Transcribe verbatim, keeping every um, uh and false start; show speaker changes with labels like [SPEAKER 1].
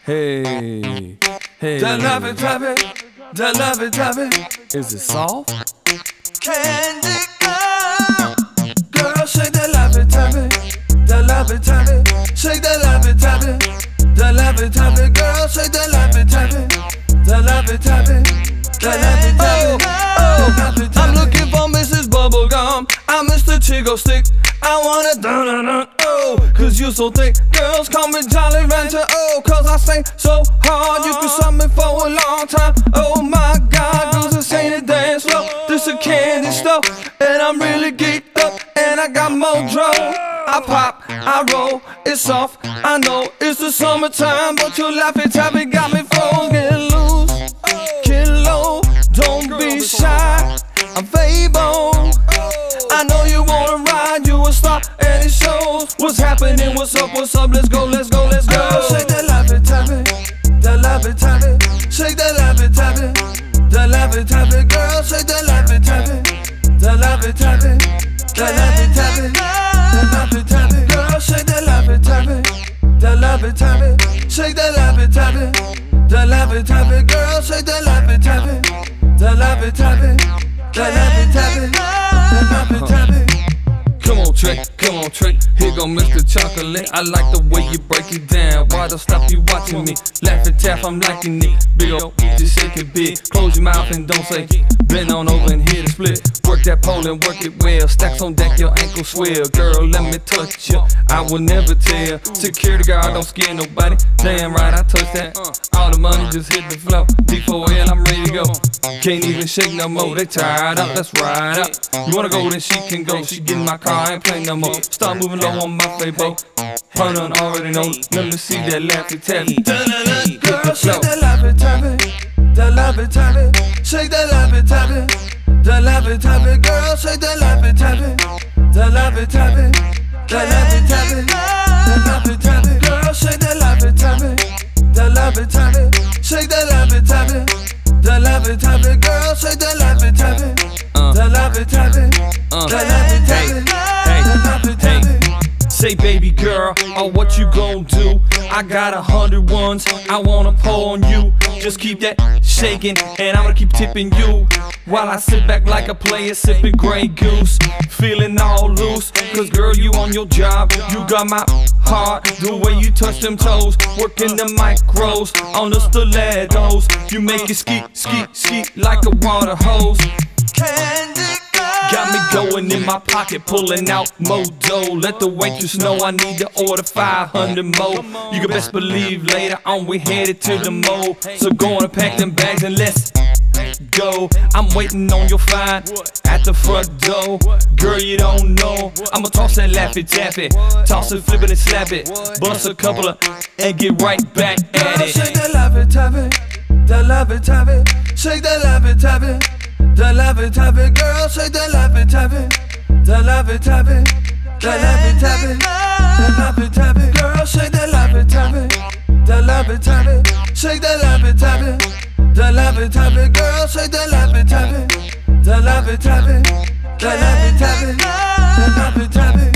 [SPEAKER 1] Hey, hey.
[SPEAKER 2] The love it, love it, the love it, love it.
[SPEAKER 1] Is it soft?
[SPEAKER 2] Candy girl, girl, shake the love it, love it, the love it, love it. Shake the love it, love it, the love it, love it. Girl, shake the love it, love it, the love it, love it, the love it, love it. Oh, I'm looking for Missus Bubblegum. I'm Mister Chigo Stick. I wanna dun dun dun oh, cause you so thick. Girls call me Jolly Rancher, oh, cause I sing so hard. You can stop me for a long time. Oh my God, girls, this ain't a dance floor. This a candy store, and I'm really geeked up, and I got more dro. I pop, I roll, it's soft. I know it's the summertime, but your Laffy Taffy got me froze. Get loose, get low, don't be shy. I'm Fable. I know you wanna ride, you a star, and it shows. What's happening? What's up? What's up? Let's go, let's go, let's go. Oh, shake the love it, tap it, the love it, tap it. Shake the love it, tap it, the love it, tap it. Girl, shake the love it, tap it, the love it, tap it, the love it, tap it, the love it, tap it. Girl, shake the love it, tap it, the love it, tap it. Shake the love it, tap it, the love it, tap it. Girl, shake the love it, tap it, the love it, tap it, the love it, tap it, the love it, tap it.
[SPEAKER 1] Come on, Trey, come on, Trey. Here go Mister Chocolate. I like the way you break it down. Why don't stop you watching me? Laugh and tap, I'm liking it. Big ol' just shake it big. Close your mouth and don't say. Bend on over and hit a split. Work that pole and work it well. Stacks on deck, your ankle swell. Girl, let me touch you. I will never tell. Security guard don't scare nobody. Damn right, I touch that. All the money just hit the floor. D four L, I'm ready to go. Can't even shake no more. They tired up, let's ride up. You wanna go, then she can go. She get in my car, I ain't play no more. Start moving low on my Facebook. Hold on, already know. Let me see that Laffy Taffy.
[SPEAKER 2] Girl, shake the love it, tap it, the love it, tap it. Shake the love it, tap it, the love it, tap it. Girl, shake the love it, tap it, the love it, tap it, the love it, tap it, the love it, tap it. Girl, shake the love it, tap it, the love it, tap it. Shake the love it, tap it, the love it, tap it. Girl, shake the love it, tap it, the love it, tap it, the love it, tap it, the love it, tap it.
[SPEAKER 1] Say baby girl, oh what you gon' do? I got a hundred ones, I wanna pour on you. Just keep that shaking, and I'm gonna keep tipping you while I sit back like a player sipping Grey Goose. Feeling all loose, cause girl you on your job. You got my heart, the way you touch them toes. Working the micros on the stilettos. You make it skeet, skeet, skeet like a water hose.
[SPEAKER 2] Candy
[SPEAKER 1] Got me going in my pocket, pulling out more dough. Let the waitress know I need to order five hundred more. You can best believe later on we headed to the mall. So go on and pack them bags and let's go. I'm waiting on your fine at the front door. Girl, you don't know, I'ma toss that Laffy Taffy. Toss it, flip it and slap it. Bust a couple of and get right back at it.
[SPEAKER 2] Shake the love it, tap it, the love it, tap it. Shake the love it, tap it, the love it, tap it. Girl, shake the love it, tap it, the love it, tap it, the love it, tap it, the love it, tap it. Girl, shake the love it, tap it, the love it, tap it. Shake the love it, tap it, the love it, tap it. Girl, shake the love it, tap it, the love it, tap it, the love it, tap it, the love it, tap it.